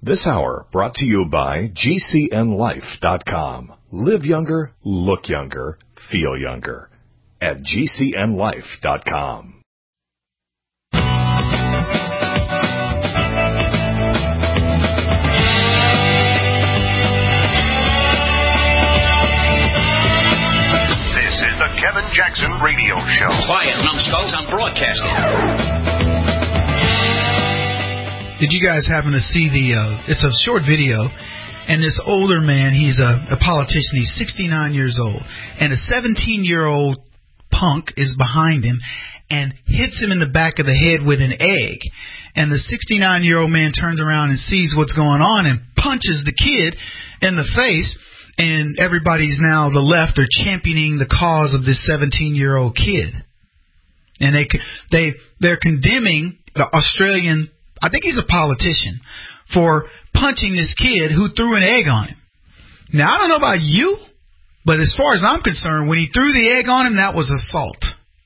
This hour brought to you by GCNLife.com. Live younger, look younger, feel younger. At GCNLife.com. This is the Kevin Jackson Radio Show. Quiet, numbskulls, I'm broadcasting. Did you guys happen to see it's a short video, and this older man, he's a politician, he's 69 years old, and a 17-year-old punk is behind him and hits him in the back of the head with an egg. And the 69-year-old man turns around and sees what's going on and punches the kid in the face, and everybody's now, the left, are championing the cause of this 17-year-old kid. And they're condemning the Australian, I think he's a politician, for punching this kid who threw an egg on him. Now, I don't know about you, but as far as I'm concerned, when he threw the egg on him, that was assault.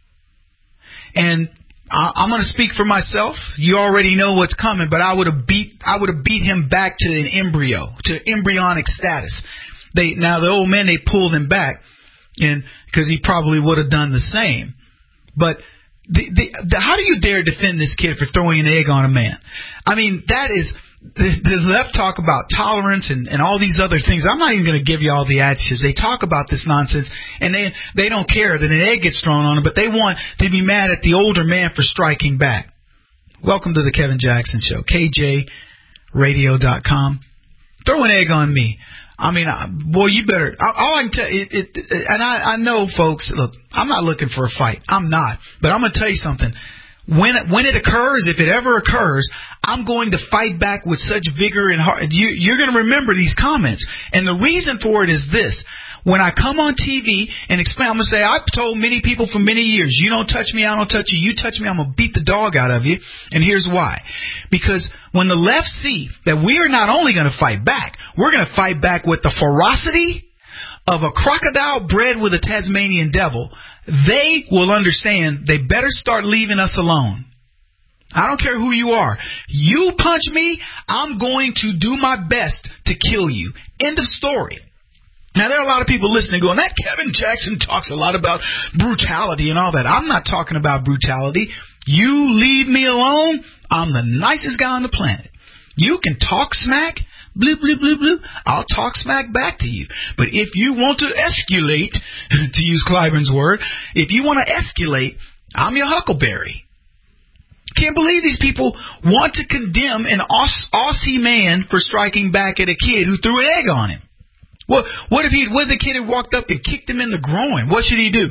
And I'm going to speak for myself. You already know what's coming, but I would have beat him back to an embryo, to embryonic status. Now the old man, they pulled him back, and because he probably would have done the same. But how do you dare defend this kid for throwing an egg on a man? I mean, that is, the left talk about tolerance and all these other things. I'm not even going to give you all the adjectives. They talk about this nonsense, and they don't care that an egg gets thrown on them, but they want to be mad at the older man for striking back. Welcome to the Kevin Jackson Show. KJRadio.com. Throw an egg on me. I mean, boy, you better. All I can tell you, and I know, folks. Look, I'm not looking for a fight. I'm not. But I'm going to tell you something. When it occurs, if it ever occurs, I'm going to fight back with such vigor and heart. You're going to remember these comments. And the reason for it is this. When I come on TV and explain, I'm going to say, I've told many people for many years, you don't touch me, I don't touch you. You touch me, I'm going to beat the dog out of you. And here's why. Because when the left see that we are not only going to fight back, we're going to fight back with the ferocity of a crocodile bred with a Tasmanian devil, they will understand they better start leaving us alone. I don't care who you are. You punch me, I'm going to do my best to kill you. End of story. Now, there are a lot of people listening going, that Kevin Jackson talks a lot about brutality and all that. I'm not talking about brutality. You leave me alone, I'm the nicest guy on the planet. You can talk smack, bloop, bloop, bloop, bloop. I'll talk smack back to you. But if you want to escalate, to use Clyburn's word, if you want to escalate, I'm your huckleberry. Can't believe these people want to condemn an Aussie man for striking back at a kid who threw an egg on him. Well, what if the kid had walked up and kicked him in the groin? What should he do?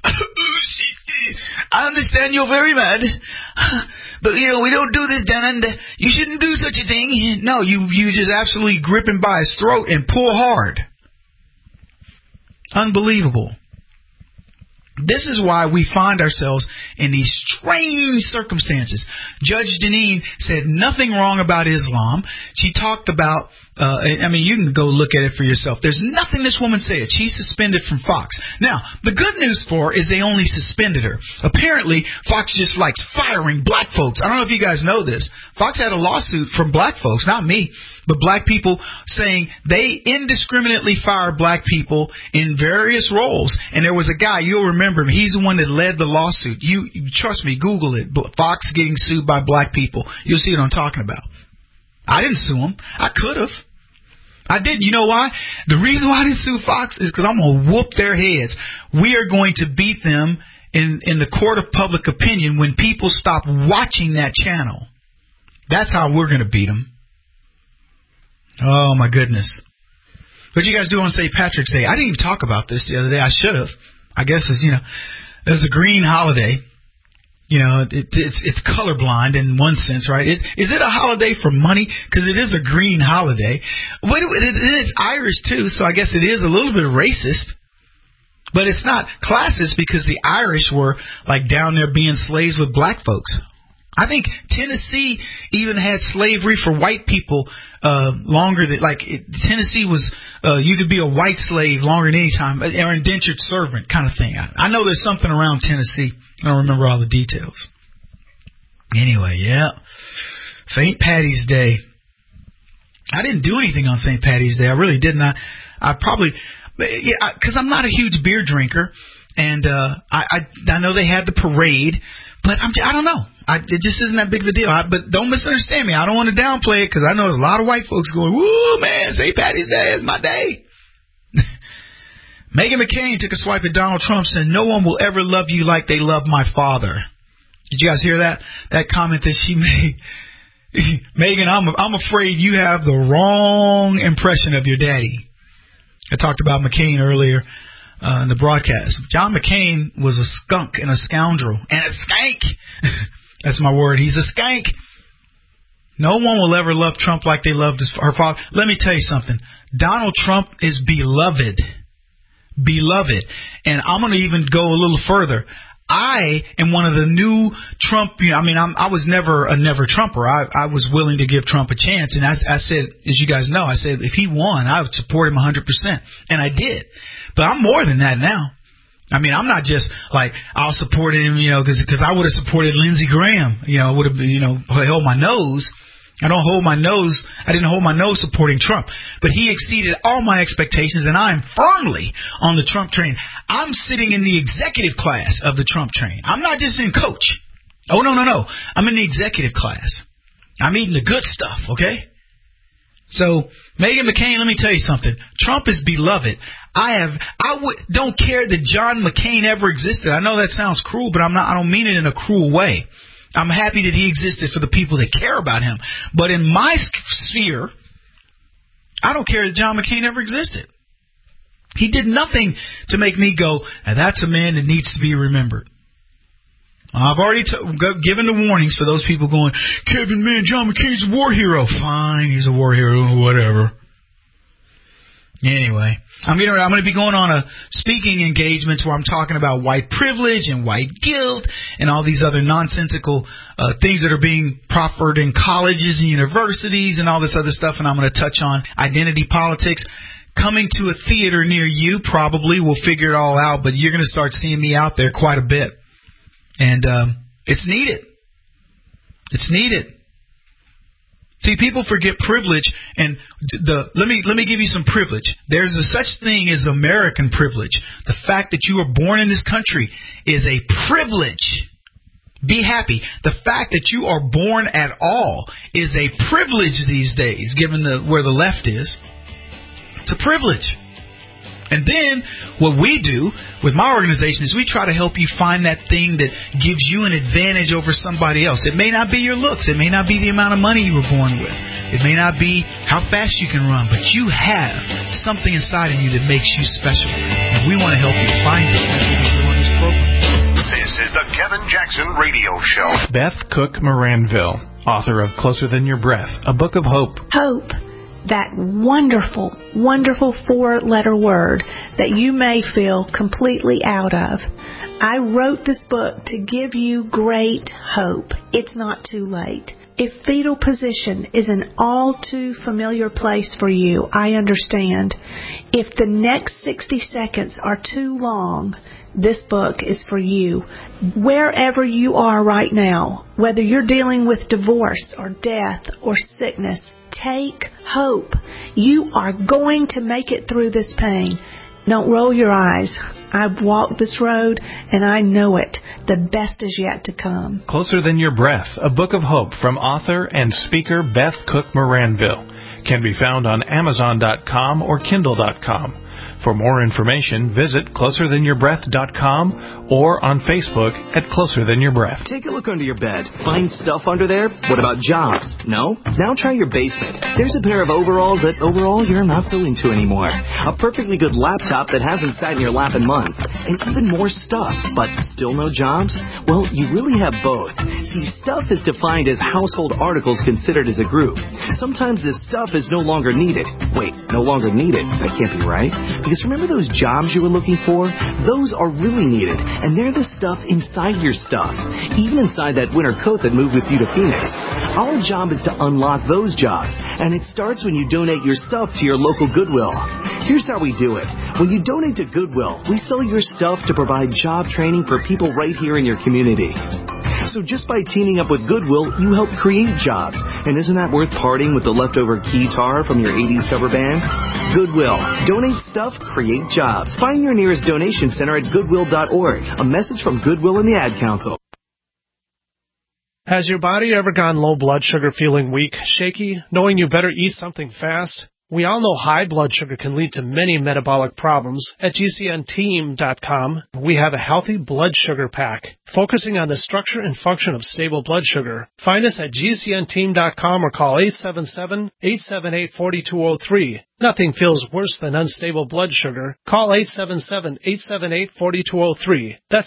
I understand you're very mad, but we don't do this down under. You shouldn't do such a thing. No, you just absolutely grip him by his throat and pull hard. Unbelievable. This is why we find ourselves in these strange circumstances. Judge Deneen said nothing wrong about Islam. She talked about, you can go look at it for yourself. There's nothing this woman said. She's suspended from Fox. Now, the good news for her is they only suspended her. Apparently, Fox just likes firing black folks. I don't know if you guys know this. Fox had a lawsuit from black folks, not me, but black people saying they indiscriminately fire black people in various roles. And there was a guy, you'll remember him, he's the one that led the lawsuit. You trust me, Google it. Fox getting sued by black people. You'll see what I'm talking about. I didn't sue him. I could have. I didn't. You know why? The reason why I didn't sue Fox is because I'm going to whoop their heads. We are going to beat them in the court of public opinion when people stop watching that channel. That's how we're going to beat them. Oh, my goodness. What you guys do on St. Patrick's Day? I didn't even talk about this the other day. I should have. I guess it's a green holiday. It's colorblind in one sense, right? Is it a holiday for money? Because it is a green holiday. It's Irish, too, so I guess it is a little bit racist. But it's not classist because the Irish were, down there being slaves with black folks. I think Tennessee even had slavery for white people longer than, Tennessee was, you could be a white slave longer than any time, or indentured servant kind of thing. I know there's something around Tennessee. I don't remember all the details. Anyway, yeah. St. Patty's Day. I didn't do anything on St. Patty's Day. I really didn't. I probably, because I'm not a huge beer drinker, and I know they had the parade, but I don't know. It just isn't that big of a deal. But don't misunderstand me. I don't want to downplay it because I know there's a lot of white folks going, woo, man, St. Patty's Day is my day. Meghan McCain took a swipe at Donald Trump, said, no one will ever love you like they love my father. Did you guys hear that? That comment that she made. Meghan, I'm afraid you have the wrong impression of your daddy. I talked about McCain earlier in the broadcast. John McCain was a skunk and a scoundrel and a skank. That's my word. He's a skank. No one will ever love Trump like they loved her father. Let me tell you something. Donald Trump is beloved. Beloved. And I'm going to even go a little further. I am one of the new Trump. I was never a never Trumper. I was willing to give Trump a chance. And I said, as you guys know, I said, if he won, I would support him 100%. And I did. But I'm more than that now. I'm not just like, I'll support him, because I would have supported Lindsey Graham. I would have, held my nose. I didn't hold my nose supporting Trump. But he exceeded all my expectations, and I am firmly on the Trump train. I'm sitting in the executive class of the Trump train. I'm not just in coach. Oh, no. I'm in the executive class. I'm eating the good stuff, okay? So, Meghan McCain, let me tell you something. Trump is beloved. Don't care that John McCain ever existed. I know that sounds cruel, but I don't mean it in a cruel way. I'm happy that he existed for the people that care about him. But in my sphere, I don't care that John McCain ever existed. He did nothing to make me go, now that's a man that needs to be remembered. I've already given the warnings for those people going, Kevin, man, John McCain's a war hero. Fine, he's a war hero, whatever. Anyway, I'm going to be going on a speaking engagements where I'm talking about white privilege and white guilt and all these other nonsensical things that are being proffered in colleges and universities and all this other stuff. And I'm going to touch on identity politics. Coming to a theater near you, probably. We'll figure it all out, but you're going to start seeing me out there quite a bit. And it's needed. It's needed. See, people forget privilege, and let me give you some privilege. There's a such thing as American privilege. The fact that you are born in this country is a privilege. Be happy. The fact that you are born at all is a privilege these days, given where the left is. It's a privilege. And then what we do with my organization is we try to help you find that thing that gives you an advantage over somebody else. It may not be your looks. It may not be the amount of money you were born with. It may not be how fast you can run. But you have something inside of you that makes you special. And we want to help you find it. That's what we do on this program. This is the Kevin Jackson Radio Show. Beth Cook Moranville, author of Closer Than Your Breath, a book of hope. Hope. That wonderful, wonderful 4-letter word that you may feel completely out of. I wrote this book to give you great hope. It's not too late. If fetal position is an all too familiar place for you, I understand. If the next 60 seconds are too long, this book is for you. Wherever you are right now, whether you're dealing with divorce or death or sickness, take hope. You are going to make it through this pain. Don't roll your eyes. I've walked this road, and I know it. The best is yet to come. Closer Than Your Breath, a book of hope from author and speaker Beth Cook Moranville. Can be found on Amazon.com or Kindle.com. For more information, visit CloserThanYourBreath.com or on Facebook at Closer Than Your Breath. Take a look under your bed. Find stuff under there? What about jobs? No? Now try your basement. There's a pair of overalls that overall you're not so into anymore. A perfectly good laptop that hasn't sat in your lap in months. And even more stuff, but still no jobs? Well, you really have both. See, stuff is defined as household articles considered as a group. Sometimes this stuff is no longer needed. Wait, no longer needed? That can't be right. Because remember those jobs you were looking for? Those are really needed, and they're the stuff inside your stuff, even inside that winter coat that moved with you to Phoenix. Our job is to unlock those jobs, and it starts when you donate your stuff to your local Goodwill. Here's how we do it. When you donate to Goodwill, we sell your stuff to provide job training for people right here in your community. So just by teaming up with Goodwill, you help create jobs. And isn't that worth parting with the leftover guitar from your 80s cover band? Goodwill. Donate stuff, create jobs. Find your nearest donation center at goodwill.org. A message from Goodwill and the Ad Council. Has your body ever gone low blood sugar, feeling weak, shaky, knowing you better eat something fast? We all know high blood sugar can lead to many metabolic problems. At GCNteam.com, we have a healthy blood sugar pack, focusing on the structure and function of stable blood sugar. Find us at GCNteam.com or call 877-878-4203. Nothing feels worse than unstable blood sugar. Call 877-878-4203. That's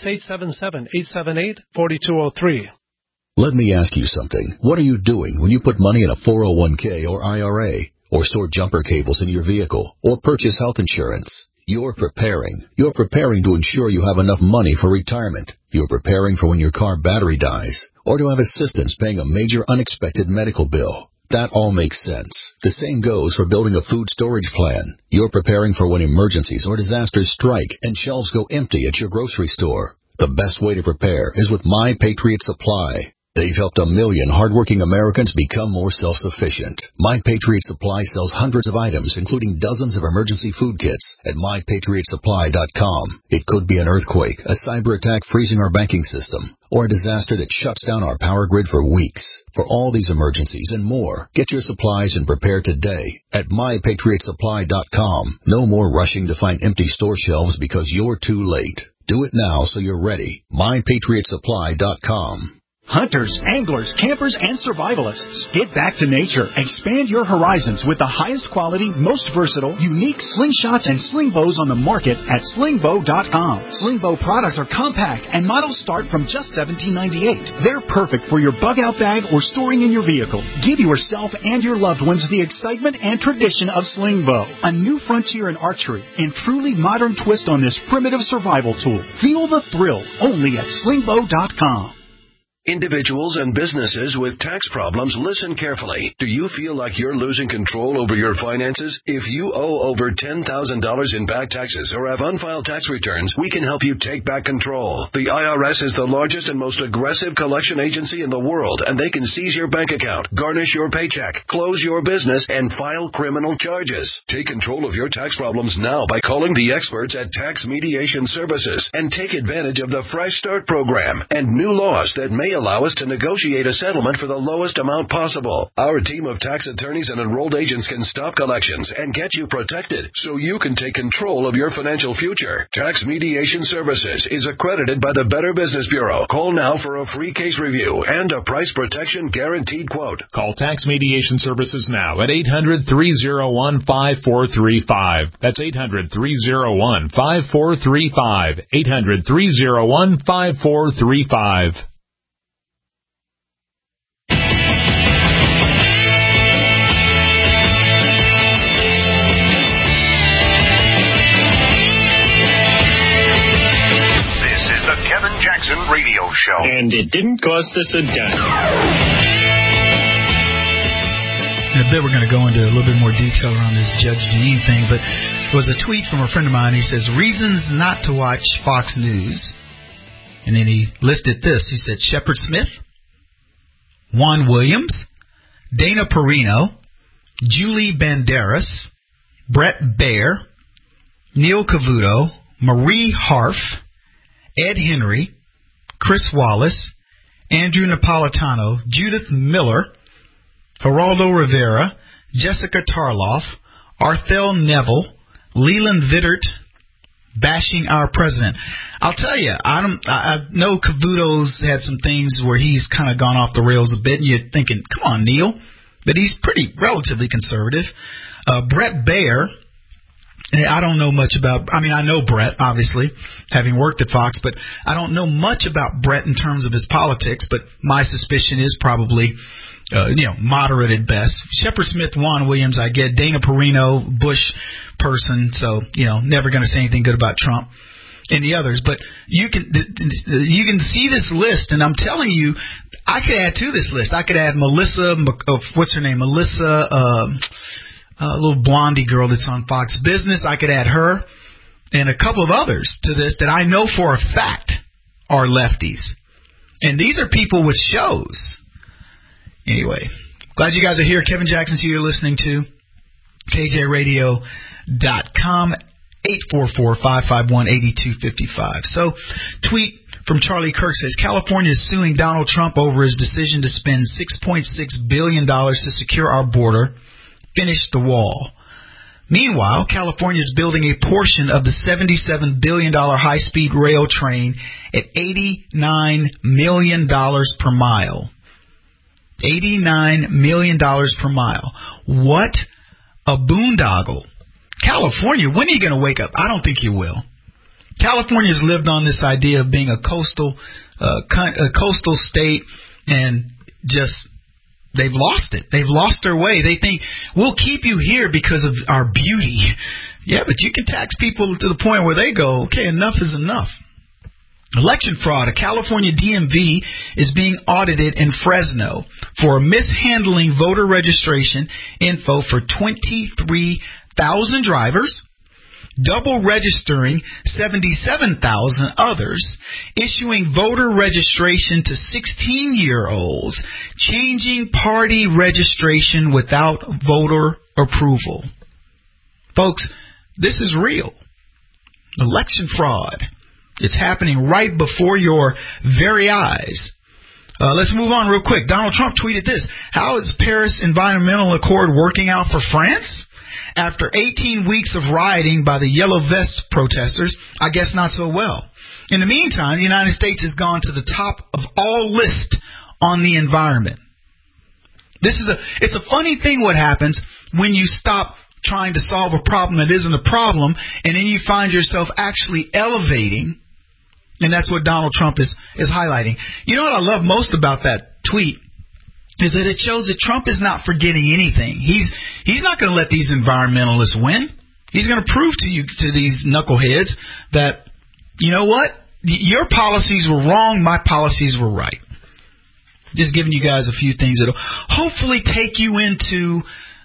877-878-4203. Let me ask you something. What are you doing when you put money in a 401k or IRA, or store jumper cables in your vehicle, or purchase health insurance? You're preparing. You're preparing to ensure you have enough money for retirement. You're preparing for when your car battery dies, or to have assistance paying a major unexpected medical bill. That all makes sense. The same goes for building a food storage plan. You're preparing for when emergencies or disasters strike and shelves go empty at your grocery store. The best way to prepare is with My Patriot Supply. They've helped 1 million hardworking Americans become more self-sufficient. My Patriot Supply sells hundreds of items, including dozens of emergency food kits at MyPatriotSupply.com. It could be an earthquake, a cyber attack freezing our banking system, or a disaster that shuts down our power grid for weeks. For all these emergencies and more, get your supplies and prepare today at MyPatriotSupply.com. No more rushing to find empty store shelves because you're too late. Do it now so you're ready. MyPatriotSupply.com. Hunters, anglers, campers, and survivalists. Get back to nature. Expand your horizons with the highest quality, most versatile, unique slingshots and sling bows on the market at slingbow.com. Slingbow products are compact and models start from just $17.98. They're perfect for your bug-out bag or storing in your vehicle. Give yourself and your loved ones the excitement and tradition of Slingbow, a new frontier in archery and truly modern twist on this primitive survival tool. Feel the thrill only at slingbow.com. Individuals and businesses with tax problems, listen carefully. Do you feel like you're losing control over your finances? If you owe over $10,000 in back taxes or have unfiled tax returns, we can help you take back control. The IRS is the largest and most aggressive collection agency in the world, and they can seize your bank account, garnish your paycheck, close your business, and file criminal charges. Take control of your tax problems now by calling the experts at Tax Mediation Services and take advantage of the Fresh Start program and new laws that may allow us to negotiate a settlement for the lowest amount possible. Our team of tax attorneys and enrolled agents can stop collections and get you protected so you can take control of your financial future. Tax Mediation Services is accredited by the Better Business Bureau. Call now for a free case review and a price protection guaranteed quote. Call Tax Mediation Services now at 800-301-5435. That's 800-301-5435. 800-301-5435. Kevin Jackson Radio Show. And it didn't cost us a dime. In a bit, we're going to go into a little bit more detail around this Judge Jeanine thing, but it was a tweet from a friend of mine. He says, reasons not to watch Fox News. And then he listed this. He said, Shepard Smith, Juan Williams, Dana Perino, Julie Banderas, Brett Baer, Neil Cavuto, Marie Harf, Ed Henry, Chris Wallace, Andrew Napolitano, Judith Miller, Geraldo Rivera, Jessica Tarloff, Arthel Neville, Leland Vittert, bashing our president. I'll tell you, I know Cavuto's had some things where he's kind of gone off the rails a bit, and you're thinking, come on, Neil. But he's relatively conservative. Brett Baer, I don't know much about, I know Brett, obviously, having worked at Fox, but I don't know much about Brett in terms of his politics, but my suspicion is probably, moderate at best. Shepard Smith, Juan Williams, I get. Dana Perino, Bush person, so, never going to say anything good about Trump and the others. But you can see this list, and I'm telling you, I could add to this list. I could add Melissa, what's her name? Melissa, a little blondie girl that's on Fox Business. I could add her and a couple of others to this that I know for a fact are lefties. And these are people with shows. Anyway, glad you guys are here. Kevin Jackson's here. You're listening to KJRadio.com, 844-551-8255. So, tweet from Charlie Kirk says, California is suing Donald Trump over his decision to spend $6.6 billion to secure our border, finish the wall. Meanwhile, California is building a portion of the $77 billion high-speed rail train at $89 million per mile. $89 million per mile. What a boondoggle. California, when are you going to wake up? I don't think you will. California's lived on this idea of being a coastal state, and just they've lost it. They've lost their way. They think we'll keep you here because of our beauty. Yeah, but you can tax people to the point where they go, okay, enough is enough. Election fraud. A California DMV is being audited in Fresno for mishandling voter registration info for 23,000 drivers, double registering 77,000 others, issuing voter registration to 16-year-olds, changing party registration without voter approval. Folks, this is real. Election fraud. It's happening right before your very eyes. Let's move on real quick. Donald Trump tweeted this. How is Paris Environmental Accord working out for France? After 18 weeks of rioting by the Yellow Vest protesters, I guess not so well. In the meantime, the United States has gone to the top of all lists on the environment. It's a funny thing what happens when you stop trying to solve a problem that isn't a problem, and then you find yourself actually elevating, and that's what Donald Trump is highlighting. You know what I love most about that tweet is that it shows that Trump is not forgetting anything. He's not going to let these environmentalists win. He's going to prove to these knuckleheads that, you know what, your policies were wrong, my policies were right. Just giving you guys a few things that'll hopefully take you into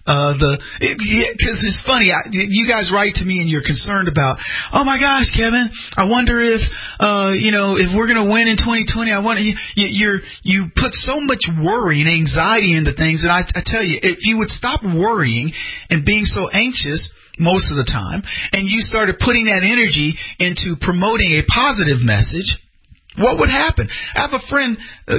because it's funny, you guys write to me and you're concerned about, oh my gosh, Kevin, I wonder if if we're going to win in 2020. You put so much worry and anxiety into things, and I tell you, if you would stop worrying and being so anxious most of the time, and you started putting that energy into promoting a positive message, what would happen? I have a friend,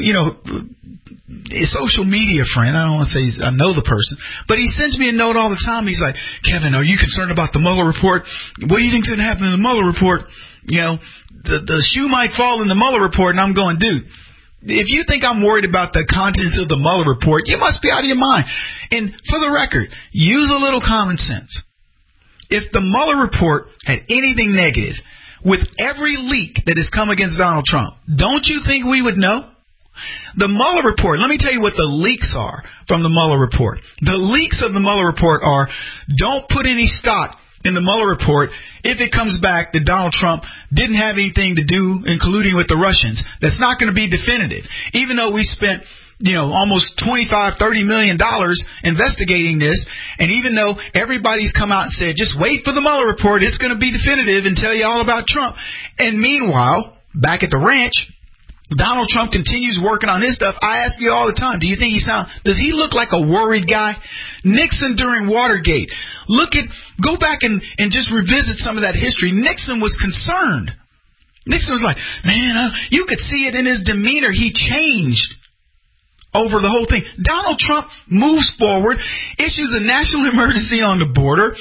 a social media friend. I don't want to say I know the person, but he sends me a note all the time. He's like, Kevin, are you concerned about the Mueller report? What do you think's going to happen in the Mueller report? The shoe might fall in the Mueller report. And I'm going, dude, if you think I'm worried about the contents of the Mueller report, you must be out of your mind. And for the record, use a little common sense. If the Mueller report had anything negative, with every leak that has come against Donald Trump, don't you think we would know? The Mueller report, let me tell you what the leaks are from the Mueller report. The leaks of the Mueller report are, don't put any stock in the Mueller report if it comes back that Donald Trump didn't have anything to do in colluding with the Russians. That's not going to be definitive. Even though we spent almost $25-30 million investigating this, and even though everybody's come out and said, just wait for the Mueller report, it's going to be definitive and tell you all about Trump. And meanwhile, back at the ranch, Donald Trump continues working on his stuff. I ask you all the time, does he look like a worried guy? Nixon during Watergate. Go back and just revisit some of that history. Nixon was concerned. Nixon was like, man, you could see it in his demeanor. He changed over the whole thing. Donald Trump moves forward, issues a national emergency on the border,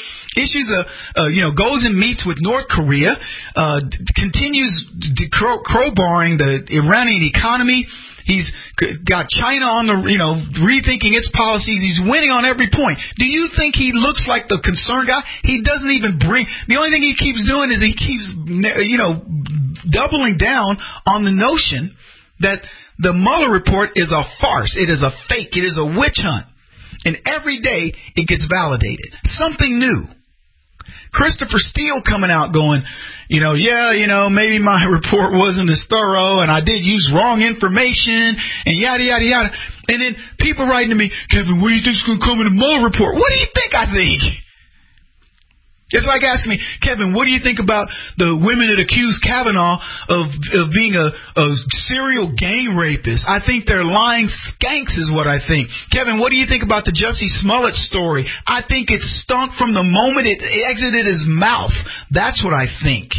goes and meets with North Korea, continues crowbarring the Iranian economy. He's got China on rethinking its policies. He's winning on every point. Do you think he looks like the concerned guy? He doesn't even the only thing he keeps doing is he keeps, doubling down on the notion that the Mueller report is a farce. It is a fake. It is a witch hunt. And every day it gets validated. Something new. Christopher Steele coming out going, maybe my report wasn't as thorough and I did use wrong information and yada, yada, yada. And then people writing to me, Kevin, what do you think's going to come in the Mueller report? What do you think I think? It's like asking me, Kevin, what do you think about the women that accuse Kavanaugh of being a serial gang rapist? I think they're lying skanks is what I think. Kevin, what do you think about the Jussie Smollett story? I think it stunk from the moment it exited his mouth. That's what I think.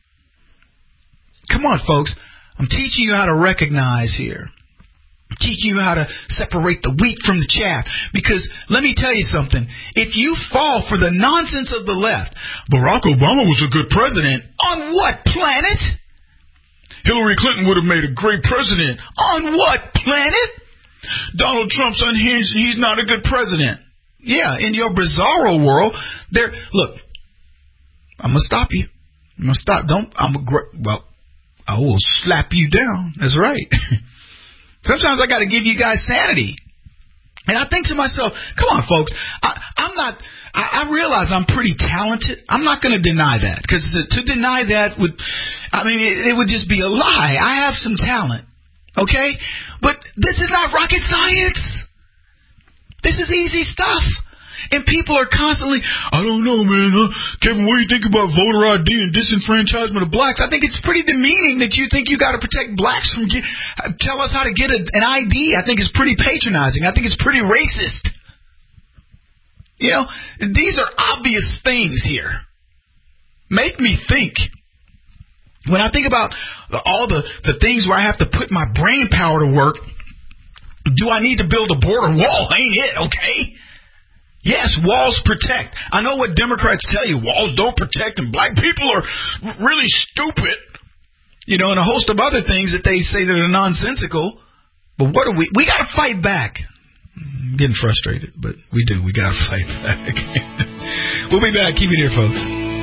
Come on, folks. I'm teaching you how to recognize here. Teaching you how to separate the wheat from the chaff. Because let me tell you something. If you fall for the nonsense of the left, Barack Obama was a good president. On what planet? Hillary Clinton would have made a great president. On what planet? Donald Trump's unhinged and he's not a good president. Yeah, in your bizarro world, look, I'm going to stop you. I'm going to stop. I will slap you down. That's right. Sometimes I got to give you guys sanity. And I think to myself, come on, folks, I realize I'm pretty talented. I'm not going to deny that, because to deny that it would just be a lie. I have some talent, okay? But this is not rocket science. This is easy stuff. And people are constantly, I don't know, man. Kevin, what do you think about voter ID and disenfranchisement of blacks? I think it's pretty demeaning that you think you got to protect blacks from tell us how to get an ID. I think it's pretty patronizing. I think it's pretty racist. You know, these are obvious things here. Make me think. When I think about all the things where I have to put my brain power to work, do I need to build a border wall? Ain't it, okay? Yes, walls protect. I know what Democrats tell you. Walls don't protect, and black people are really stupid. You know, and a host of other things that they say that are nonsensical. But what do we got to fight back. I'm getting frustrated, but we do. We got to fight back. We'll be back. Keep it here, folks.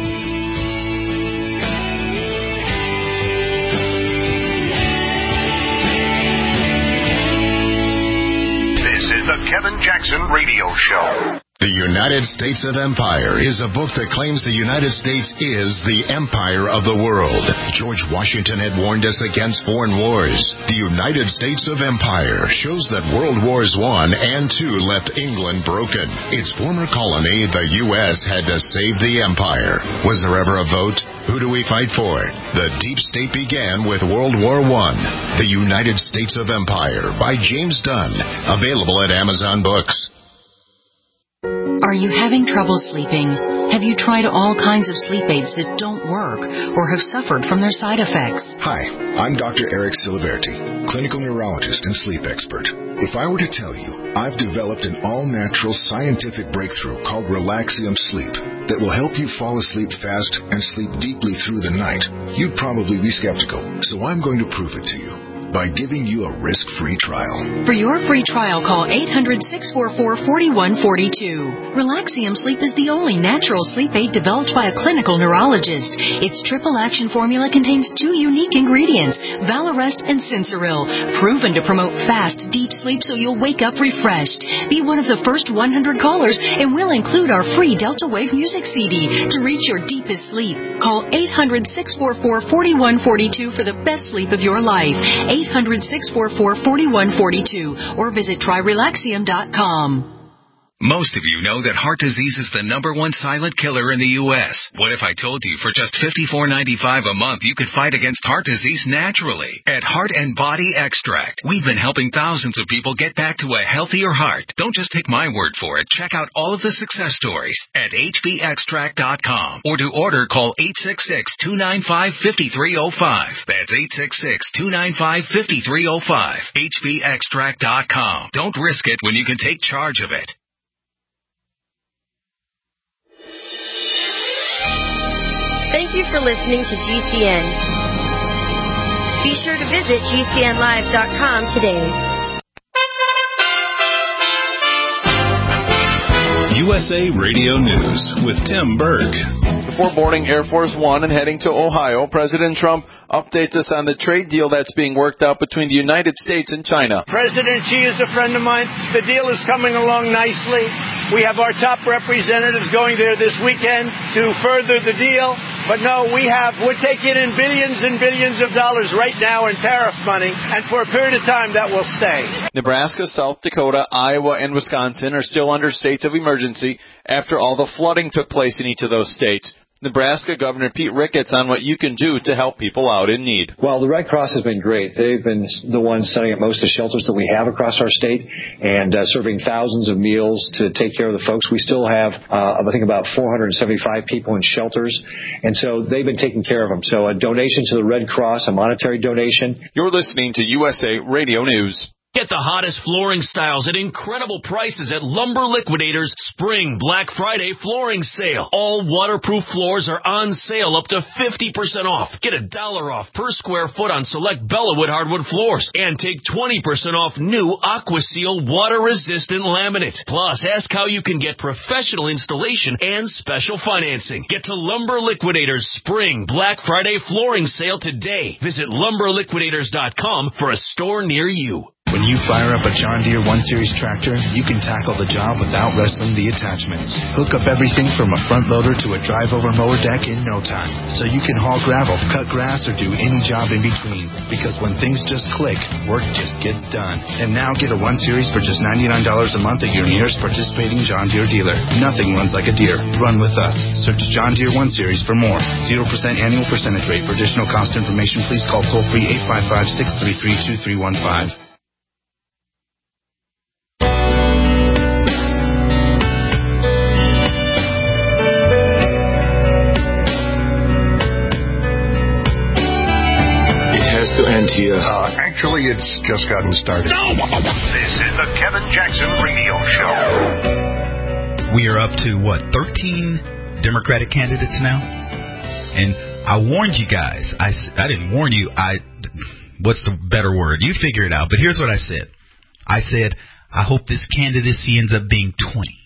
This is the Kevin Jackson Radio Show. The United States of Empire is a book that claims the United States is the empire of the world. George Washington had warned us against foreign wars. The United States of Empire shows that World Wars I and II left England broken. Its former colony, the U.S., had to save the empire. Was there ever a vote? Who do we fight for? The deep state began with World War I. The United States of Empire by James Dunn. Available at Amazon Books. Are you having trouble sleeping? Have you tried all kinds of sleep aids that don't work or have suffered from their side effects? Hi, I'm Dr. Eric Siliberti, clinical neurologist and sleep expert. If I were to tell you I've developed an all-natural scientific breakthrough called Relaxium Sleep that will help you fall asleep fast and sleep deeply through the night, you'd probably be skeptical. So I'm going to prove it to you by giving you a risk-free trial. For your free trial, call 800-644-4142. Relaxium Sleep is the only natural sleep aid developed by a clinical neurologist. Its triple-action formula contains 2 unique ingredients, Valarest and Sensoril, proven to promote fast, deep sleep so you'll wake up refreshed. Be one of the first 100 callers, and we'll include our free Delta Wave music CD to reach your deepest sleep. Call 800-644-4142 for the best sleep of your life. 800-644-4142 or visit tryrelaxium.com. Most of you know that heart disease is the #1 silent killer in the U.S. What if I told you for just $54.95 a month you could fight against heart disease naturally? At Heart and Body Extract, we've been helping thousands of people get back to a healthier heart. Don't just take my word for it. Check out all of the success stories at hbextract.com, or to order, call 866-295-5305. That's 866-295-5305. hbextract.com. Don't risk it when you can take charge of it. Thank you for listening to GCN. Be sure to visit GCNlive.com today. USA Radio News with Tim Berg. Before boarding Air Force One and heading to Ohio, President Trump updates us on the trade deal that's being worked out between the United States and China. President Xi is a friend of mine. The deal is coming along nicely. We have our top representatives going there this weekend to further the deal. But no, we're taking in billions and billions of dollars right now in tariff money, and for a period of time that will stay. Nebraska, South Dakota, Iowa, and Wisconsin are still under states of emergency after all the flooding took place in each of those states. Nebraska Governor Pete Ricketts on what you can do to help people out in need. Well, the Red Cross has been great. They've been the ones setting up most of the shelters that we have across our state and serving thousands of meals to take care of the folks. We still have, I think, about 475 people in shelters, and so they've been taking care of them. So a donation to the Red Cross, a monetary donation. You're listening to USA Radio News. Get the hottest flooring styles at incredible prices at Lumber Liquidators Spring Black Friday Flooring Sale. All waterproof floors are on sale up to 50% off. Get $1 off per square foot on select Bellawood hardwood floors. And take 20% off new AquaSeal water-resistant laminate. Plus, ask how you can get professional installation and special financing. Get to Lumber Liquidators Spring Black Friday Flooring Sale today. Visit LumberLiquidators.com for a store near you. When you fire up a John Deere 1 Series tractor, you can tackle the job without wrestling the attachments. Hook up everything from a front loader to a drive-over mower deck in no time, so you can haul gravel, cut grass, or do any job in between. Because when things just click, work just gets done. And now get a 1 Series for just $99 a month at your nearest participating John Deere dealer. Nothing runs like a Deere. Run with us. Search John Deere 1 Series for more. 0% annual percentage rate. For additional cost information, please call toll-free 855-633-2315. To end here. Actually, it's just gotten started. No! This is the Kevin Jackson Radio Show. We are up to, 13 Democratic candidates now? And I warned you guys. I didn't warn you. What's the better word? You figure it out. But here's what I said. I said, I hope this candidacy ends up being 20.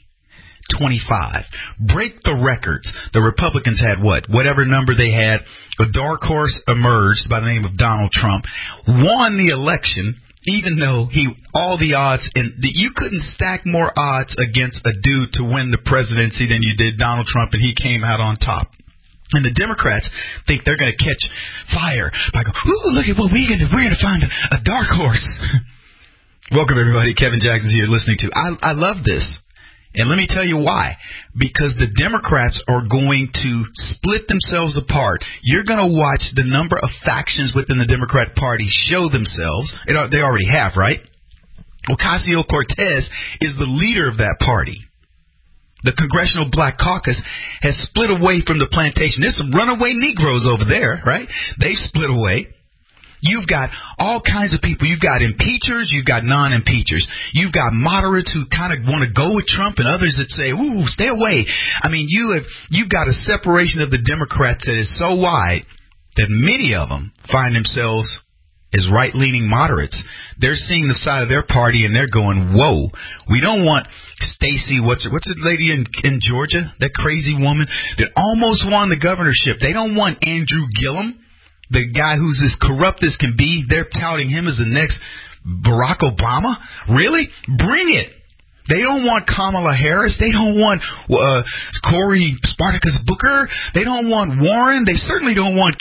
25. Break the records. The Republicans had whatever number they had. A dark horse emerged by the name of Donald Trump, won the election, even though all the odds, and you couldn't stack more odds against a dude to win the presidency than you did Donald Trump, and he came out on top. And the Democrats think they're going to catch fire by going, ooh, look at what we're going to find a dark horse. Welcome, everybody. Kevin Jackson's here listening to. I love this. And let me tell you why. Because the Democrats are going to split themselves apart. You're going to watch the number of factions within the Democrat Party show themselves. They already have, right? Ocasio-Cortez is the leader of that party. The Congressional Black Caucus has split away from the plantation. There's some runaway Negroes over there, right? They split away. You've got all kinds of people. You've got impeachers. You've got non-impeachers. You've got moderates who kind of want to go with Trump and others that say, ooh, stay away. I mean, you've got a separation of the Democrats that is so wide that many of them find themselves as right-leaning moderates. They're seeing the side of their party and they're going, whoa, we don't want Stacey, what's the lady in Georgia, that crazy woman that almost won the governorship. They don't want Andrew Gillum, the guy who's as corrupt as can be. They're touting him as the next Barack Obama. Really? Bring it. They don't want Kamala Harris. They don't want Cory Spartacus Booker. They don't want Warren. They certainly don't want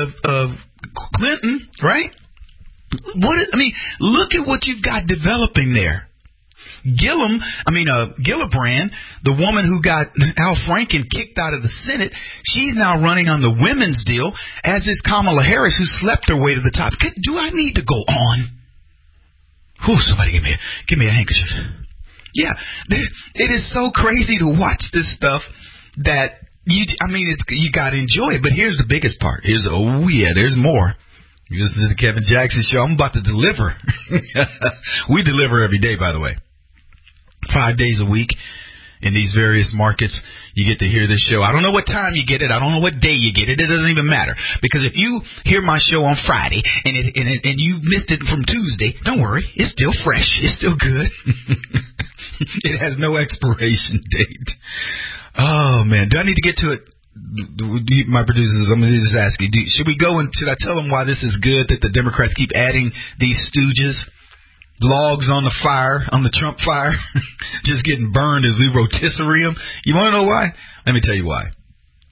Clinton, right? Look at what you've got developing there. Gillibrand, the woman who got Al Franken kicked out of the Senate, she's now running on the women's deal, as is Kamala Harris, who slept her way to the top. Do I need to go on? Somebody give me a handkerchief. Yeah, it is so crazy to watch this stuff that you got to enjoy it. But here's the biggest part. There's more. This is the Kevin Jackson Show. I'm about to deliver. We deliver every day, by the way. 5 days a week in these various markets. You get to hear this show. I don't know what time you get it. I don't know what day you get it. It doesn't even matter. Because if you hear my show on Friday and you missed it from Tuesday, don't worry. It's still fresh. It's still good. It has no expiration date. Oh, man. Do I need to get to it? My producers, I'm going to just ask you, should I tell them why this is good that the Democrats keep adding these stooges? Logs on the fire, on the Trump fire, just getting burned as we rotisserie them. You want to know why? Let me tell you why.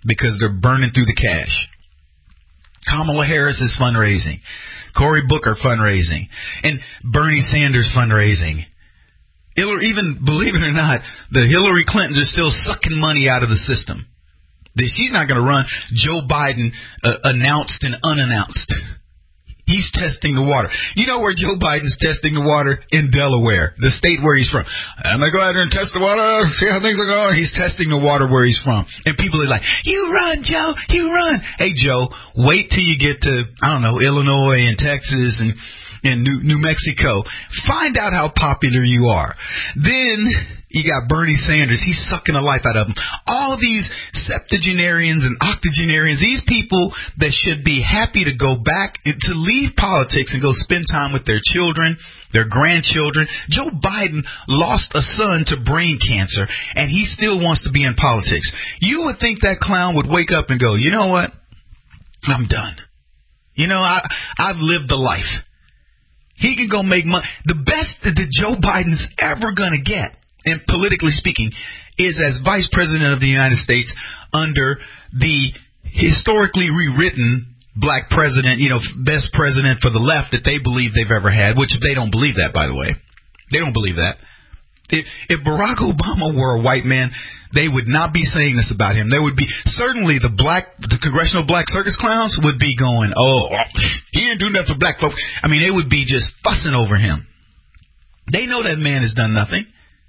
because they're burning through the cash. Kamala Harris is fundraising. Cory Booker fundraising. And Bernie Sanders fundraising. Even, believe it or not, the Hillary Clintons are still sucking money out of the system. She's not going to run. Joe Biden announced and unannounced. He's testing the water. You know where Joe Biden's testing the water? In Delaware, the state where he's from. I'm going to go out there and test the water, see how things are going. He's testing the water where he's from. And people are like, you run, Joe, you run. Hey, Joe, wait till you get to, I don't know, Illinois and Texas and New Mexico. Find out how popular you are. Then you got Bernie Sanders. He's sucking the life out of them. All these septuagenarians and octogenarians, these people that should be happy to go back, to leave politics and go spend time with their children, their grandchildren. Joe Biden lost a son to brain cancer, and he still wants to be in politics. You would think that clown would wake up and go, you know what? I'm done. You know, I've lived the life. He can go make money. The best that Joe Biden's ever going to get, and politically speaking, is as Vice President of the United States under the historically rewritten black president, best president for the left that they believe they've ever had, which they don't believe that, by the way. They don't believe that. If Barack Obama were a white man, they would not be saying this about him. There would be, certainly the congressional black circus clowns would be going, oh, he didn't do nothing for black folk. I mean, they would be just fussing over him. They know that man has done nothing.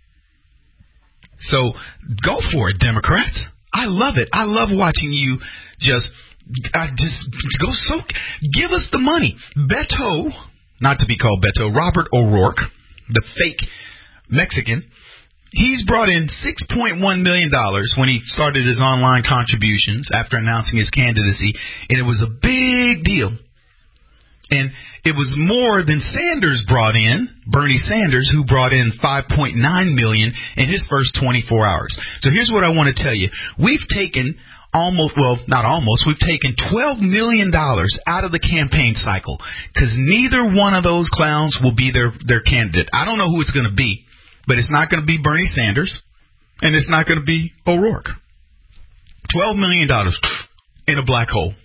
So go for it, Democrats. I love it. I love watching you just go soak. Give us the money. Beto, not to be called Beto, Robert O'Rourke, the fake Mexican, he's brought in $6.1 million when he started his online contributions after announcing his candidacy, and it was a big deal. And it was more than Sanders brought in, Bernie Sanders, who brought in $5.9 million in his first 24 hours. So here's what I want to tell you. We've taken we've taken $12 million out of the campaign cycle because neither one of those clowns will be their candidate. I don't know who it's going to be, but it's not going to be Bernie Sanders, and it's not going to be O'Rourke. $12 million in a black hole.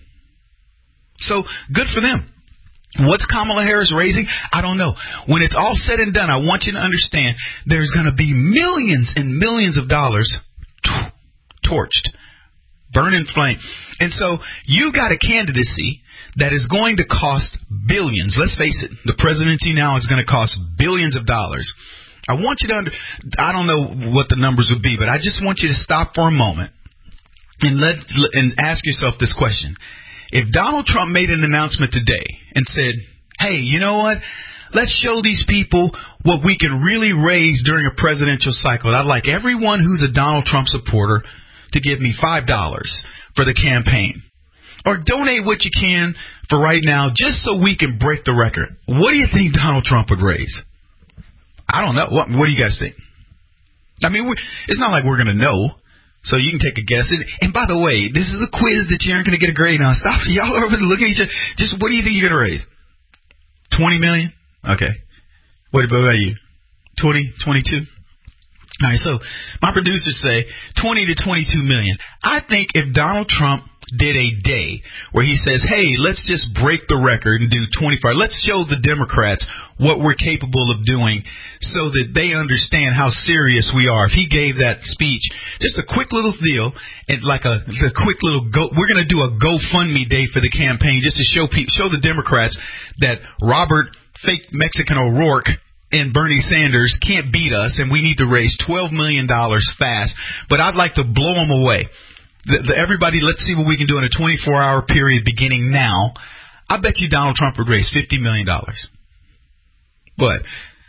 So good for them. What's Kamala Harris raising? I don't know. When it's all said and done, I want you to understand there's going to be millions and millions of dollars torched, burned in flame. And so you got a candidacy that is going to cost billions. Let's face it, the presidency now is going to cost billions of dollars. I want you to I don't know what the numbers would be, but I just want you to stop for a moment and ask yourself this question. If Donald Trump made an announcement today and said, hey, you know what? Let's show these people what we can really raise during a presidential cycle. I'd like everyone who's a Donald Trump supporter to give me $5 for the campaign. Or donate what you can for right now just so we can break the record. What do you think Donald Trump would raise? I don't know. What do you guys think? I mean, it's not like we're going to know. So you can take a guess. And by the way, this is a quiz that you aren't going to get a grade on. Stop. Y'all are looking at each other. Just what do you think you're going to raise? 20 million? Okay. What about you? 20, 22? All right, so my producers say 20 to 22 million. I think if Donald Trump did a day where he says, hey, let's just break the record and do 25. Let's show the Democrats what we're capable of doing so that they understand how serious we are. If he gave that speech, just a quick little deal, and like a quick little we're going to do a GoFundMe day for the campaign just to show the Democrats that Robert fake Mexican O'Rourke and Bernie Sanders can't beat us, and we need to raise $12 million fast. But I'd like to blow them away. Everybody, let's see what we can do in a 24-hour period beginning now. I bet you Donald Trump would raise $50 million. But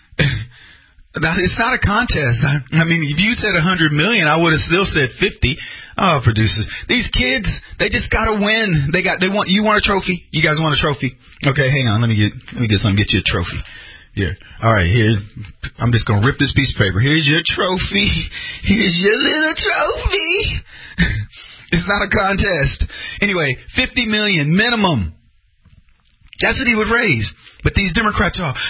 it's not a contest. I mean, if you said $100 million, I would have still said 50. Oh, producers, these kids, they just got to win. You want a trophy? You guys want a trophy? Okay, hang on. Let me get something. Get you a trophy. Here. All right, here. I'm just going to rip this piece of paper. Here's your trophy. Here's your little trophy. It's not a contest. Anyway, $50 million minimum. That's what he would raise. But these Democrats are,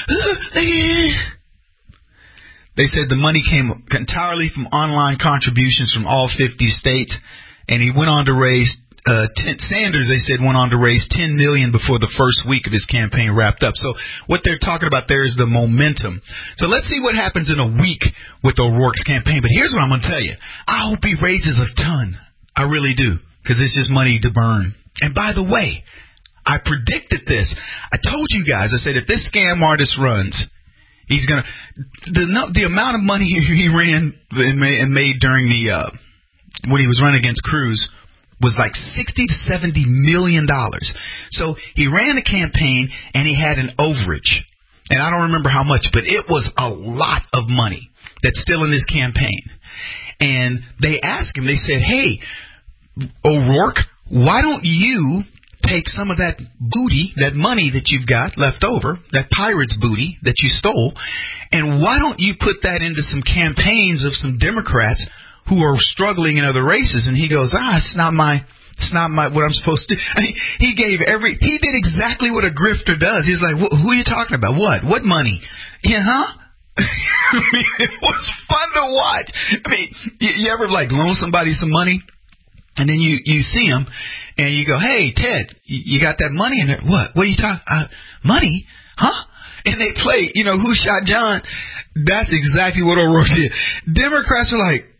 they said the money came entirely from online contributions from all 50 states. and he went on to raise Sanders, they said, went on to raise $10 million before the first week of his campaign wrapped up. So what they're talking about there is the momentum. So let's see what happens in a week with O'Rourke's campaign. But here's what I'm going to tell you. I hope he raises a ton. I really do, because it's just money to burn. And by the way, I predicted this. I told you guys, I said, if this scam artist runs, he's going to, the amount of money he ran and made during the, when he was running against Cruz was like $60 to $70 million. So he ran a campaign and he had an overage. And I don't remember how much, but it was a lot of money that's still in this campaign. And they asked him, they said, hey, O'Rourke, why don't you take some of that booty, that money that you've got left over, that pirate's booty that you stole, and why don't you put that into some campaigns of some Democrats who are struggling in other races? And he goes, it's not my what I'm supposed to do. I mean, he did exactly what a grifter does. He's like, who are you talking about? What money? Yeah, huh? I mean, it was fun to watch. I mean, you ever like loan somebody some money, and then you see them, and you go, hey, Ted, you got that money in there? What are you talking? Money? Huh? And they play, Who Shot John? That's exactly what O'Rourke did. Democrats are like,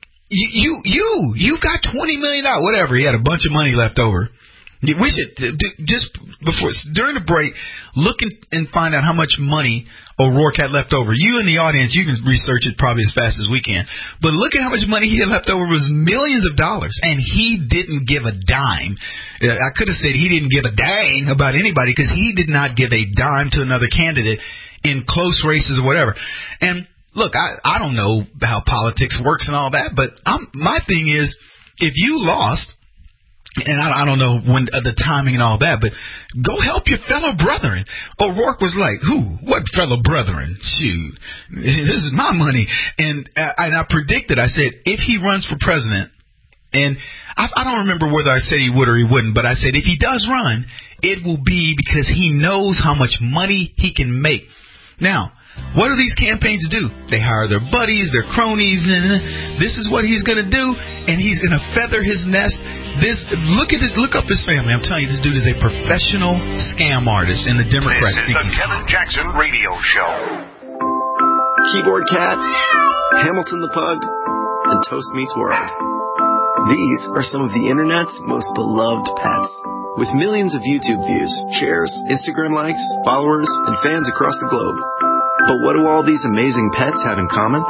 you got $20 million, whatever. He had a bunch of money left over. We should just before during the break look and find out how much money O'Rourke had left over. You in the audience, you can research it probably as fast as we can. But look at how much money he had left over. It was millions of dollars, and he didn't give a dime. I could have said he didn't give a dang about anybody because he did not give a dime to another candidate in close races or whatever. And look, I don't know how politics works and all that, but my thing is, if you lost. And I don't know when the timing and all that, but go help your fellow brethren. O'Rourke was like, who? What fellow brethren? Shoot, this is my money. And I predicted, I said, if he runs for president, and I don't remember whether I said he would or he wouldn't, but I said if he does run, it will be because he knows how much money he can make. Now, what do these campaigns do? They hire their buddies, their cronies, and this is what he's going to do, and he's going to feather his nest. Look up his family. I'm telling you, this dude is a professional scam artist, and the Democrats think he's the Kevin Jackson Radio Show. Keyboard Cat, Hamilton the Pug, and Toast Meets World. These are some of the internet's most beloved pets. With millions of YouTube views, shares, Instagram likes, followers, and fans across the globe. But what do all these amazing pets have in common?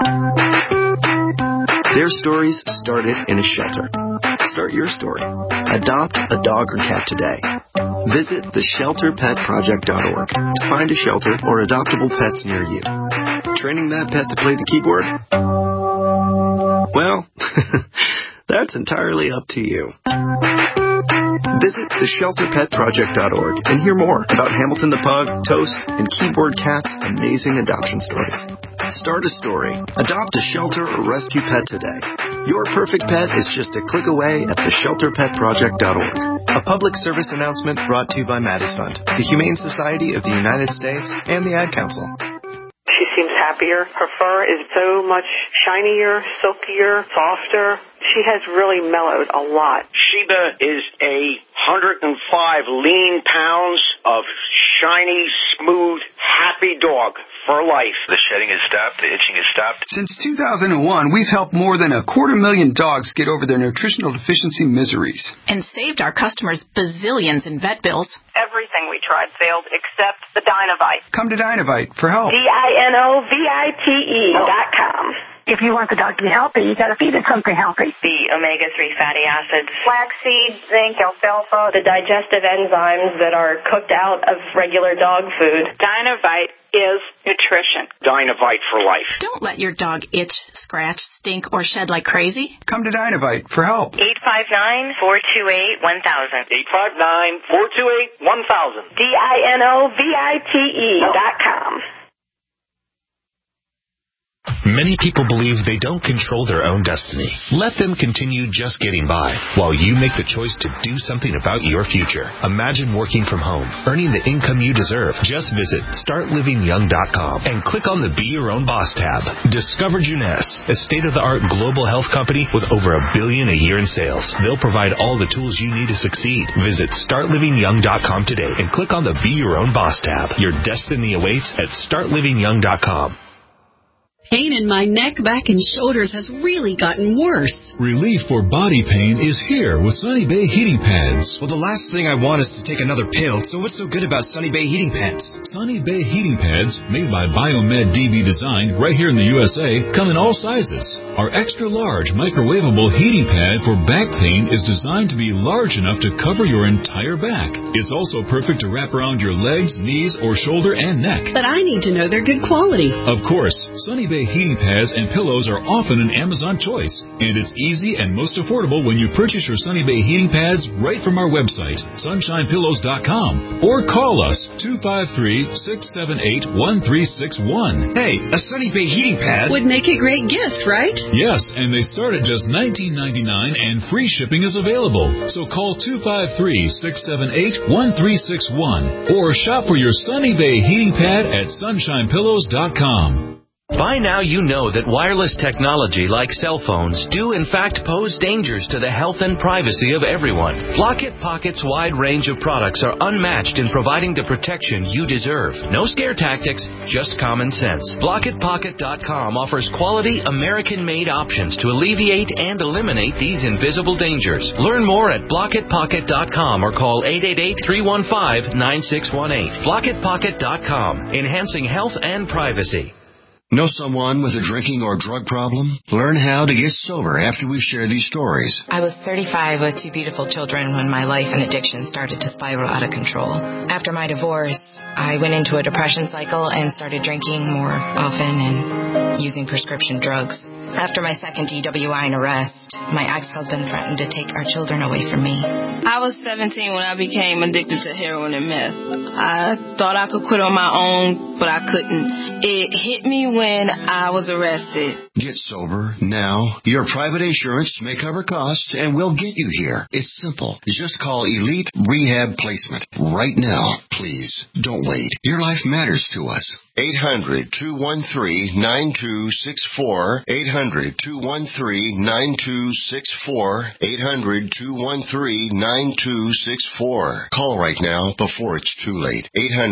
Their stories started in a shelter. Start your story. Adopt a dog or cat today. Visit theshelterpetproject.org to find a shelter or adoptable pets near you. Training that pet to play the keyboard? Well, that's entirely up to you. Visit theshelterpetproject.org and hear more about Hamilton the Pug, Toast, and Keyboard Cat's amazing adoption stories. Start a story. Adopt a shelter or rescue pet today. Your perfect pet is just a click away at theshelterpetproject.org. A public service announcement brought to you by Maddie's Fund, the Humane Society of the United States, and the Ad Council. She seems happier. Her fur is so much shinier, silkier, softer. She has really mellowed a lot. Sheba is 105 lean pounds of shiny, smooth, happy dog for life. The shedding has stopped. The itching has stopped. Since 2001, we've helped more than 250,000 dogs get over their nutritional deficiency miseries. And saved our customers bazillions in vet bills. Everything we tried failed except the Dinovite. Come to Dinovite for help. DINOVITE.com. If you want the dog to be healthy, you got to feed it something healthy. The omega-3 fatty acids, flaxseed, zinc, alfalfa, the digestive enzymes that are cooked out of regular dog food. Dinovite is nutrition. Dinovite for life. Don't let your dog itch, scratch, stink, or shed like crazy. Come to Dinovite for help. 859-428-1000. 859-428-1000. DINOVITE.com. Many people believe they don't control their own destiny. Let them continue just getting by while you make the choice to do something about your future. Imagine working from home, earning the income you deserve. Just visit startlivingyoung.com and click on the Be Your Own Boss tab. Discover Juness, a state-of-the-art global health company with over $1 billion a year in sales. They'll provide all the tools you need to succeed. Visit startlivingyoung.com today and click on the Be Your Own Boss tab. Your destiny awaits at startlivingyoung.com. Pain in my neck, back, and shoulders has really gotten worse. Relief for body pain is here with Sunny Bay heating pads. Well, the last thing I want is to take another pill, so what's so good about Sunny Bay heating pads? Sunny Bay heating pads, made by Biomed DB Design right here in the USA, come in all sizes. Our extra-large microwavable heating pad for back pain is designed to be large enough to cover your entire back. It's also perfect to wrap around your legs, knees, or shoulder and neck. But I need to know they're good quality. Of course, Sunny Bay heating pads and pillows are often an Amazon choice, and it's easy and most affordable when you purchase your Sunny Bay heating pads right from our website, sunshinepillows.com, or call us 253-678-1361. Hey, a Sunny Bay heating pad would make a great gift, right? Yes, and they start at just $19.99 and free shipping is available. So call 253-678-1361 or shop for your Sunny Bay heating pad at sunshinepillows.com. By now you know that wireless technology like cell phones do in fact pose dangers to the health and privacy of everyone. Blockit Pocket's wide range of products are unmatched in providing the protection you deserve. No scare tactics, just common sense. BlockitPocket.com offers quality American-made options to alleviate and eliminate these invisible dangers. Learn more at BlockitPocket.com or call 888-315-9618. BlockitPocket.com, enhancing health and privacy. Know someone with a drinking or drug problem? Learn how to get sober after we share these stories. I was 35 with 2 beautiful children when my life and addiction started to spiral out of control. After my divorce, I went into a depression cycle and started drinking more often and using prescription drugs. After my second DWI and arrest, my ex-husband threatened to take our children away from me. I was 17 when I became addicted to heroin and meth. I thought I could quit on my own, but I couldn't. It hit me when I was arrested. Get sober now. Your private insurance may cover costs and we'll get you here. It's simple. Just call Elite Rehab Placement right now. Please, don't wait. Your life matters to us. 800-213-9264. 800-213-9264. 800-213-9264. Call right now before it's too late.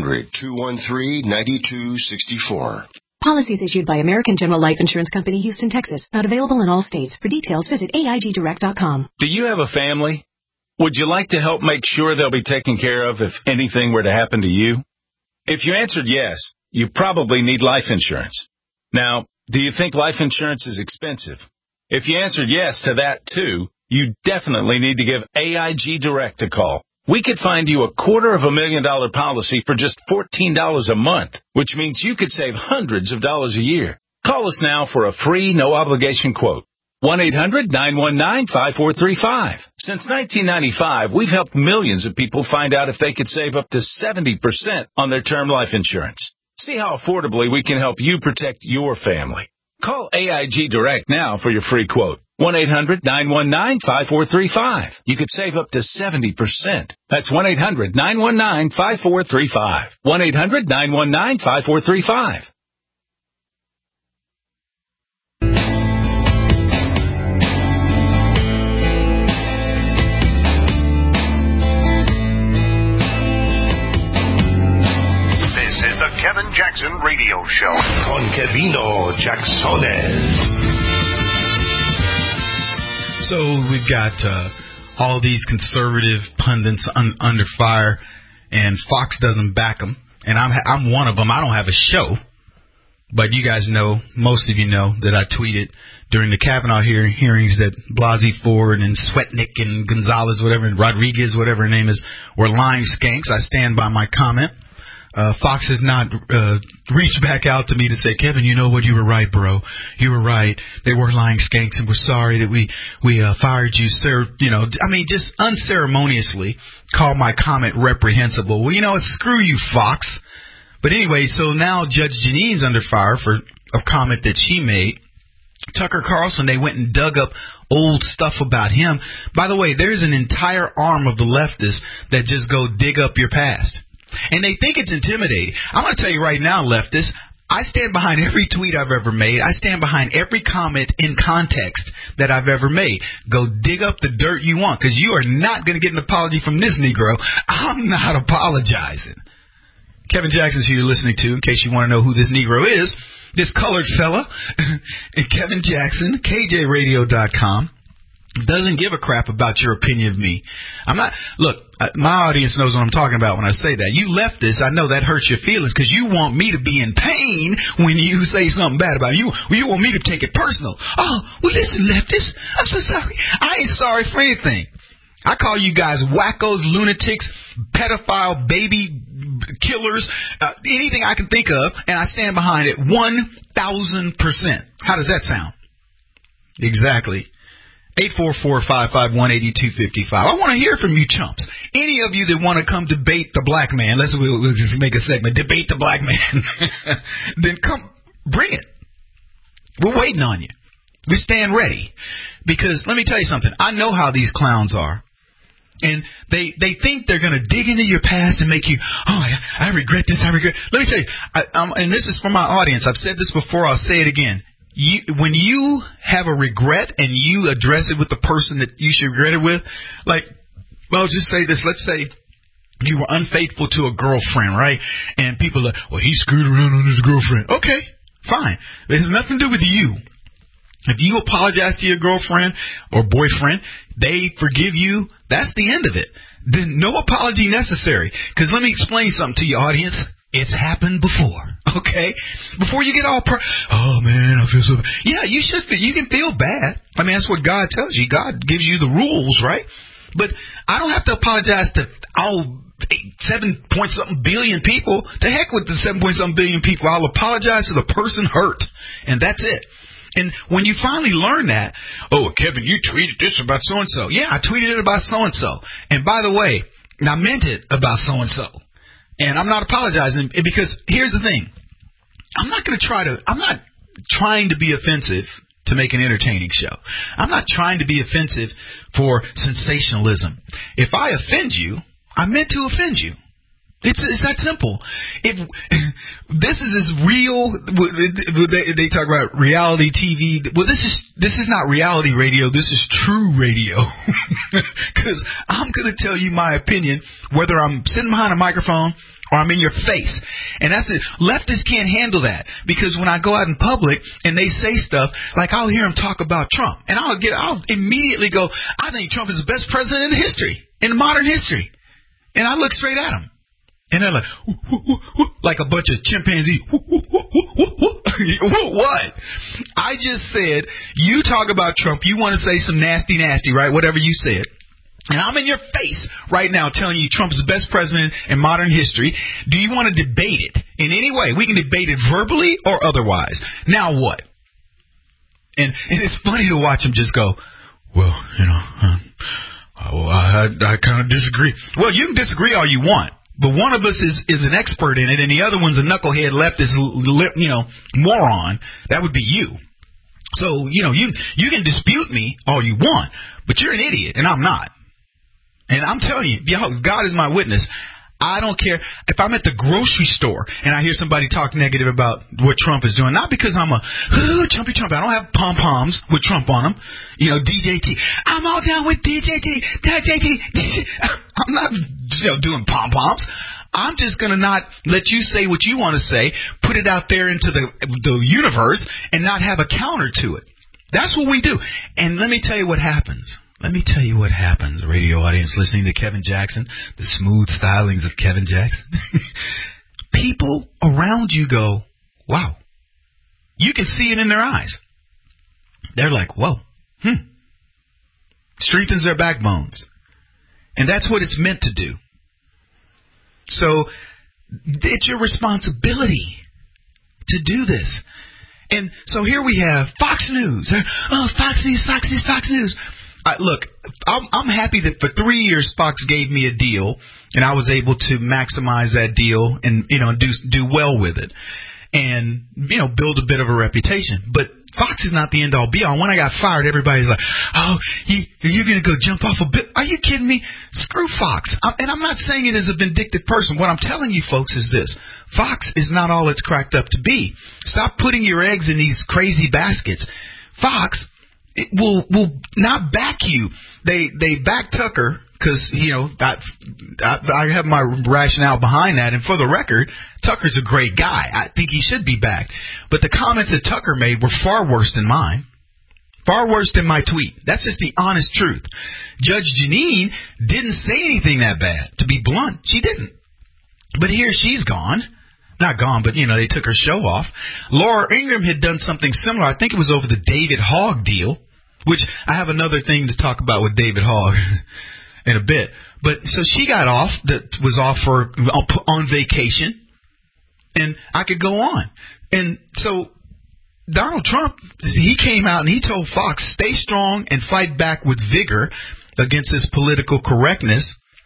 800-213-9264. Policies issued by American General Life Insurance Company, Houston, Texas. Not available in all states. For details, visit AIGdirect.com. Do you have a family? Would you like to help make sure they'll be taken care of if anything were to happen to you? If you answered yes, you probably need life insurance. Now, do you think life insurance is expensive? If you answered yes to that too, you definitely need to give AIG Direct a call. We could find you a $250,000 policy for just $14 a month, which means you could save hundreds of dollars a year. Call us now for a free, no-obligation quote. 1-800-919-5435. Since 1995, we've helped millions of people find out if they could save up to 70% on their term life insurance. See how affordably we can help you protect your family. Call AIG Direct now for your free quote. 1-800-919-5435. You could save up to 70%. That's 1-800-919-5435. 1-800-919-5435. Kevin Jackson Radio Show con Kevino Jacksones. So we've got all these conservative pundits under fire, and Fox doesn't back them. And I'm one of them. I don't have a show, but you guys know, most of you know, that I tweeted during the Kavanaugh hearings that Blasey Ford and Swetnick and Gonzalez, whatever, and Rodriguez, whatever her name is, were lying skanks. I stand by my comment. Fox has not reached back out to me to say, Kevin, you know what? You were right, bro. You were right. They were lying skanks, and we're sorry that we fired you, sir. You know, I mean, just unceremoniously call my comment reprehensible. Well, you know, screw you, Fox. But anyway, so now Judge Jeanine's under fire for a comment that she made. Tucker Carlson, they went and dug up old stuff about him. By the way, there's an entire arm of the leftists that just go dig up your past. And they think it's intimidating. I'm going to tell you right now, leftists, I stand behind every tweet I've ever made. I stand behind every comment in context that I've ever made. Go dig up the dirt you want, because you are not going to get an apology from this Negro. I'm not apologizing. Kevin Jackson's who you're listening to, in case you want to know who this Negro is. This colored fella, Kevin Jackson, KJRadio.com. Doesn't give a crap about your opinion of me. My audience knows what I'm talking about when I say that. You leftists, I know that hurts your feelings because you want me to be in pain when you say something bad about me. You want me to take it personal. Oh, well, listen, leftists, I'm so sorry. I ain't sorry for anything. I call you guys wackos, lunatics, pedophile, baby killers, anything I can think of, and I stand behind it 1,000%. How does that sound? Exactly. 844-551-8255. I want to hear from you chumps. Any of you that want to come debate the black man, we'll just make a segment, debate the black man, then come, bring it. We're waiting on you. We stand ready. Because let me tell you something. I know how these clowns are. And they think they're going to dig into your past and make you, I regret this, I regret. Let me tell you, and this is for my audience. I've said this before. I'll say it again. When you have a regret and you address it with the person that you should regret it with, just say this. Let's say you were unfaithful to a girlfriend, right? And people are like, well, he screwed around on his girlfriend. Okay, fine. It has nothing to do with you. If you apologize to your girlfriend or boyfriend, they forgive you, that's the end of it. Then no apology necessary. Because let me explain something to your audience. It's happened before, okay? Before you get all oh man, I feel so bad. Yeah, you should. You can feel bad. I mean, that's what God tells you. God gives you the rules, right? But I don't have to apologize to 7-point-something billion people. To heck with the 7-point-something billion people. I'll apologize to the person hurt, and that's it. And when you finally learn that, Kevin, you tweeted this about so-and-so. Yeah, I tweeted it about so-and-so. And by the way, I meant it about so-and-so. And I'm not apologizing because here's the thing. I'm not trying to be offensive to make an entertaining show. I'm not trying to be offensive for sensationalism. If I offend you, I meant to offend you. It's that simple. If this is as real, they talk about reality TV. Well, this is not reality radio. This is true radio. Because I'm going to tell you my opinion, whether I'm sitting behind a microphone or I'm in your face. And that's it. Leftists can't handle that because when I go out in public and they say stuff, like I'll hear them talk about Trump, and I'll immediately go, I think Trump is the best president in history, in modern history. And I look straight at him. And they're like a bunch of chimpanzees. What? I just said, you talk about Trump, you want to say some nasty, right? Whatever you said. And I'm in your face right now telling you Trump's the best president in modern history. Do you want to debate it in any way? We can debate it verbally or otherwise. Now what? And it's funny to watch him just go, well, I kind of disagree. Well, you can disagree all you want. But one of us is an expert in it, and the other one's a knucklehead leftist, moron. That would be you. So, you can dispute me all you want, but you're an idiot, and I'm not. And I'm telling you, God is my witness. I don't care if I'm at the grocery store and I hear somebody talk negative about what Trump is doing. Not because I'm a Trumpy Trump. I don't have pom-poms with Trump on them. DJT. I'm all down with DJT. I'm not, doing pom-poms. I'm just going to not let you say what you want to say, put it out there into the universe, and not have a counter to it. That's what we do. And let me tell you what happens. Radio audience listening to Kevin Jackson, the smooth stylings of Kevin Jackson. People around you go, wow. You can see it in their eyes. They're like, whoa. Strengthens their backbones. And that's what it's meant to do. So it's your responsibility to do this. And so here we have Fox News. Fox News. Look, I'm happy that for 3 years Fox gave me a deal, and I was able to maximize that deal and do well with it. and, build a bit of a reputation. But Fox is not the end-all, be-all. When I got fired, everybody's like, oh, you're going to go jump off a bit? Are you kidding me? Screw Fox. And I'm not saying it as a vindictive person. What I'm telling you folks is this. Fox is not all it's cracked up to be. Stop putting your eggs in these crazy baskets. Fox will not back you. They back Tucker because, I have my rationale behind that. And for the record, Tucker's a great guy. I think he should be backed. But the comments that Tucker made were far worse than mine. Far worse than my tweet. That's just the honest truth. Judge Jeanine didn't say anything that bad, to be blunt. She didn't. But here she's gone. Not gone, but, they took her show off. Laura Ingraham had done something similar. I think it was over the David Hogg deal, which I have another thing to talk about with David Hogg in a bit. But so she got off, was off on vacation, and I could go on. And so Donald Trump, he came out and he told Fox, stay strong and fight back with vigor against this political correctness.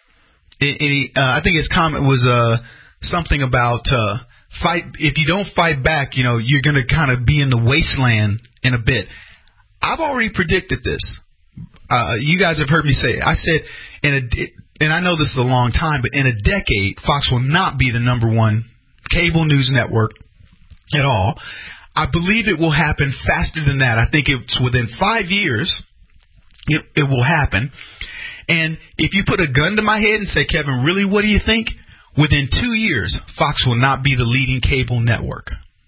I think his comment was something about fight. If you don't fight back, you're going to kind of be in the wasteland in a bit. I've already predicted this. You guys have heard me say it. I said, and I know this is a long time, but in a decade, Fox will not be the number one cable news network at all. I believe it will happen faster than that. I think it's within 5 years it will happen. And if you put a gun to my head and say, Kevin, really, what do you think? Within 2 years, Fox will not be the leading cable network.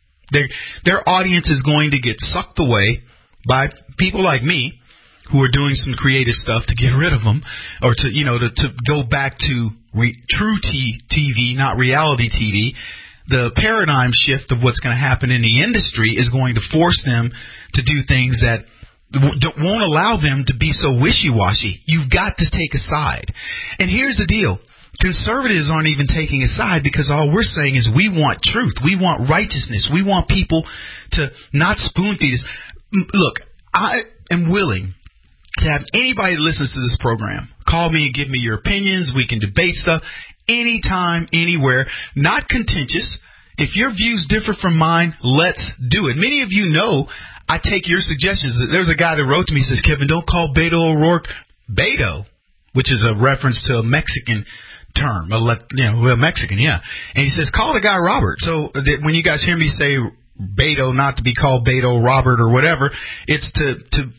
Their audience is going to get sucked away by people like me who are doing some creative stuff to get rid of them, or to go back to true TV, not reality TV. The paradigm shift of what's going to happen in the industry is going to force them to do things that won't allow them to be so wishy-washy. You've got to take a side. And here's the deal. Conservatives aren't even taking a side because all we're saying is we want truth. We want righteousness. We want people to not spoon-feed us. Look, I am willing to have anybody that listens to this program call me and give me your opinions. We can debate stuff anytime, anywhere. Not contentious. If your views differ from mine, let's do it. Many of you know I take your suggestions. There's a guy that wrote to me and says, Kevin, don't call Beto O'Rourke Beto, which is a reference to a Mexican term, Mexican, yeah. And he says, call the guy Robert. So when you guys hear me say Beto, not to be called Beto, Robert, or whatever, it's to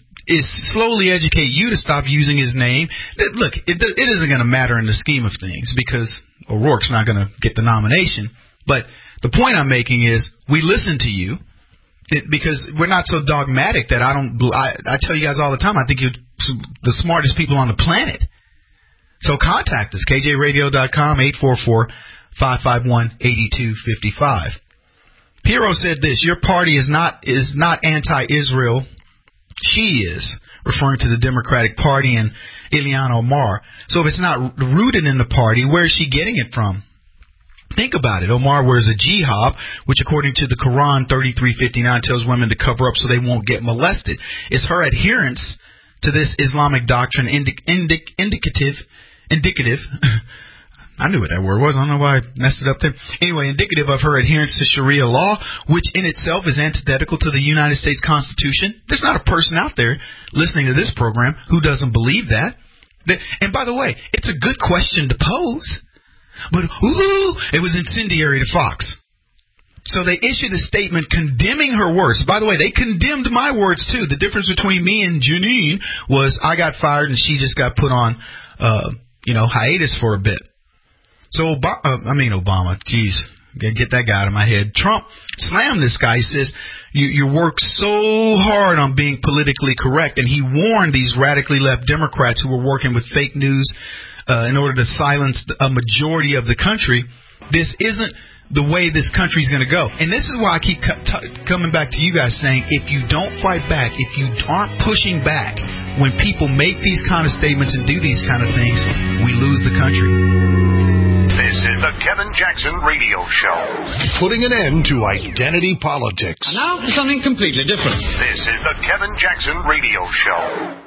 slowly educate you to stop using his name. Look, it isn't going to matter in the scheme of things because O'Rourke's not going to get the nomination. But the point I'm making is we listen to you because we're not so dogmatic that I tell you guys all the time, I think you're the smartest people on the planet. So contact us, kjradio.com, 844-551-8255. Piero said this, your party is not anti-Israel. She is, referring to the Democratic Party and Ilhan Omar. So if it's not rooted in the party, where is she getting it from? Think about it. Omar wears a jihad, which according to the Quran 33:59 tells women to cover up so they won't get molested. Is her adherence to this Islamic doctrine indicative I knew what that word was. I don't know why I messed it up there. Anyway, indicative of her adherence to Sharia law, which in itself is antithetical to the United States Constitution. There's not a person out there listening to this program who doesn't believe that. And by the way, it's a good question to pose. But, it was incendiary to Fox. So they issued a statement condemning her words. By the way, they condemned my words, too. The difference between me and Jeanine was I got fired and she just got put on, hiatus for a bit. So Obama, geez, get that guy out of my head. Trump slammed this guy. He says, you work so hard on being politically correct. And he warned these radically left Democrats who were working with fake news in order to silence a majority of the country. This isn't the way this country's going to go. And this is why I keep coming back to you guys saying, if you don't fight back, if you aren't pushing back when people make these kind of statements and do these kind of things, we lose the country. This is the Kevin Jackson Radio Show. Putting an end to identity politics. And now for something completely different. This is the Kevin Jackson Radio Show.